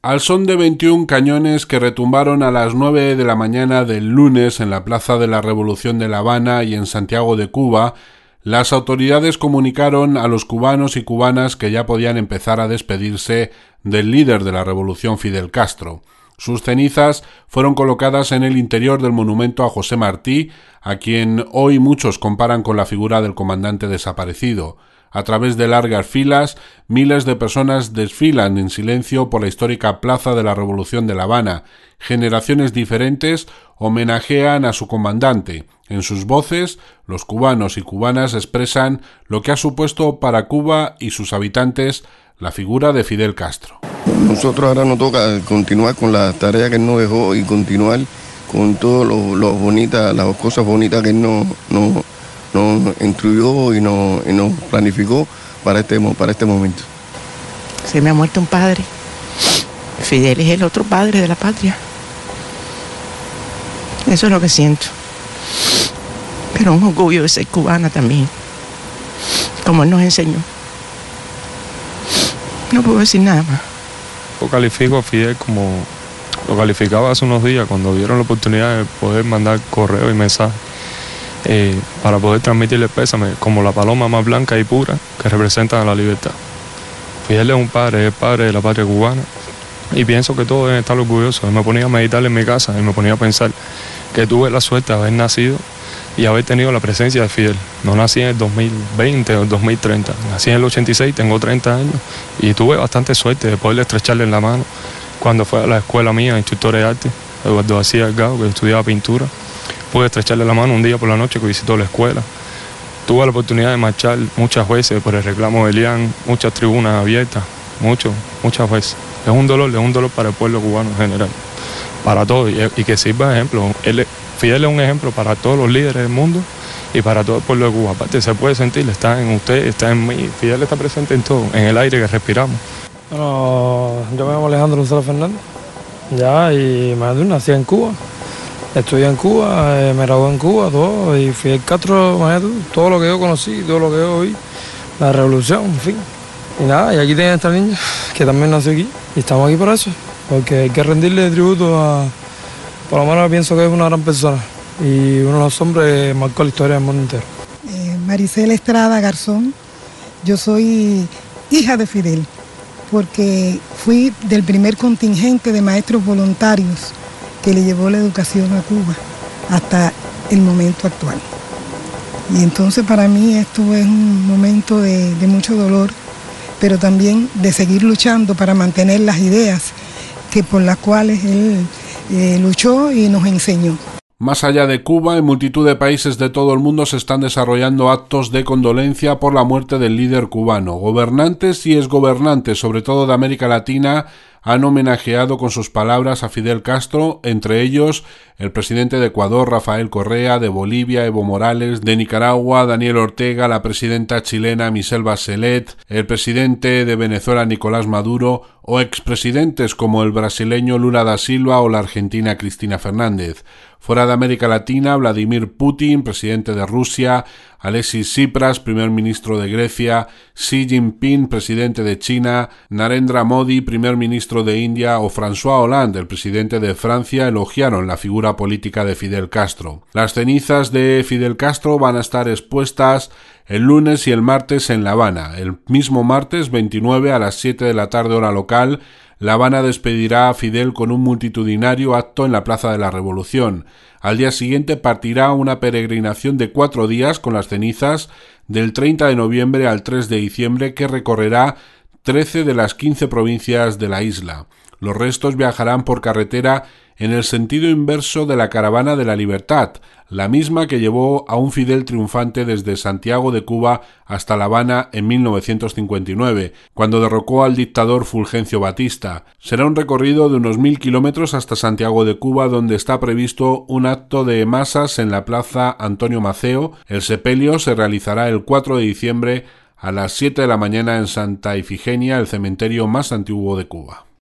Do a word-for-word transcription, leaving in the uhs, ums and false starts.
Al son de veintiún cañones que retumbaron a las nueve de la mañana del lunes en la Plaza de la Revolución de La Habana y en Santiago de Cuba, las autoridades comunicaron a los cubanos y cubanas que ya podían empezar a despedirse del líder de la revolución, Fidel Castro. Sus cenizas fueron colocadas en el interior del monumento a José Martí, a quien hoy muchos comparan con la figura del comandante desaparecido. A través de largas filas, miles de personas desfilan en silencio por la histórica Plaza de la Revolución de La Habana. Generaciones diferentes homenajean a su comandante. En sus voces, los cubanos y cubanas expresan lo que ha supuesto para Cuba y sus habitantes la figura de Fidel Castro. Nosotros ahora nos toca continuar con la tarea que él nos dejó y continuar con todo lo, lo bonita, las cosas bonitas que él nos, nos, nos instruyó y nos, y nos planificó para este, para este momento. Se me ha muerto un padre. Fidel es el otro padre de la patria. Eso es lo que siento. Pero un orgullo de ser cubana también, como él nos enseñó. No puedo decir nada más. Yo califico a Fidel como lo calificaba hace unos días cuando vieron la oportunidad de poder mandar correo y mensaje eh, para poder transmitirle pésame como la paloma más blanca y pura que representa la libertad. Fidel es un padre, es padre de la patria cubana y pienso que todos deben estar orgullosos. Me ponía a meditar en mi casa y me ponía a pensar que tuve la suerte de haber nacido y haber tenido la presencia de Fidel. No nací en el dos mil veinte o el dos mil treinta, nací en el ochenta y seis, tengo treinta años y tuve bastante suerte de poderle estrecharle en la mano cuando fue a la escuela mía, instructor de arte, Eduardo García Delgado, que estudiaba pintura. Pude estrecharle la mano un día por la noche que visitó la escuela. Tuve la oportunidad de marchar muchas veces por el reclamo de Elián, muchas tribunas abiertas, mucho, muchas veces. Es un dolor, es un dolor para el pueblo cubano en general, para todos, y, y que sirva de ejemplo. Él, Fidel es un ejemplo para todos los líderes del mundo y para todo el pueblo de Cuba. Aparte se puede sentir, está en usted, está en mí. Fidel está presente en todo, en el aire que respiramos. Bueno, yo me llamo Alejandro González Fernández, ya, y me nací en Cuba, estudié en Cuba, eh, me gradué en Cuba, todo, y Fidel Castro, imagínate, todo lo que yo conocí, todo lo que yo vi, la revolución, en fin. Y nada, y aquí tienen esta niña, que también nació aquí, y estamos aquí por eso, porque hay que rendirle tributo a, por lo menos pienso que es una gran persona, y uno de los hombres que marcó la historia del mundo entero. Eh, Maricela Estrada Garzón, yo soy hija de Fidel, porque fui del primer contingente de maestros voluntarios que le llevó la educación a Cuba hasta el momento actual. Y entonces para mí esto es un momento de, de mucho dolor, pero también de seguir luchando para mantener las ideas que por las cuales él eh, luchó y nos enseñó. Más allá de Cuba, en multitud de países de todo el mundo se están desarrollando actos de condolencia por la muerte del líder cubano. Gobernantes y exgobernantes, sobre todo de América Latina, han homenajeado con sus palabras a Fidel Castro, entre ellos el presidente de Ecuador, Rafael Correa, de Bolivia, Evo Morales, de Nicaragua, Daniel Ortega, la presidenta chilena Michelle Bachelet, el presidente de Venezuela, Nicolás Maduro, o expresidentes como el brasileño Lula da Silva o la argentina Cristina Fernández. Fuera de América Latina, Vladimir Putin, presidente de Rusia, Alexis Tsipras, primer ministro de Grecia, Xi Jinping, presidente de China, Narendra Modi, primer ministro de India, o François Hollande, el presidente de Francia, elogiaron la figura política de Fidel Castro. Las cenizas de Fidel Castro van a estar expuestas el lunes y el martes en La Habana. El mismo martes veintinueve a las siete de la tarde hora local, La Habana despedirá a Fidel con un multitudinario acto en la Plaza de la Revolución. Al día siguiente partirá una peregrinación de cuatro días con las cenizas del treinta de noviembre al tres de diciembre que recorrerá trece de las quince provincias de la isla. Los restos viajarán por carretera en el sentido inverso de la Caravana de la Libertad, la misma que llevó a un Fidel triunfante desde Santiago de Cuba hasta La Habana en mil novecientos cincuenta y nueve, cuando derrocó al dictador Fulgencio Batista. Será un recorrido de unos mil kilómetros hasta Santiago de Cuba, donde está previsto un acto de masas en la Plaza Antonio Maceo. El sepelio se realizará el cuatro de diciembre a las siete de la mañana en Santa Ifigenia, el cementerio más antiguo de Cuba.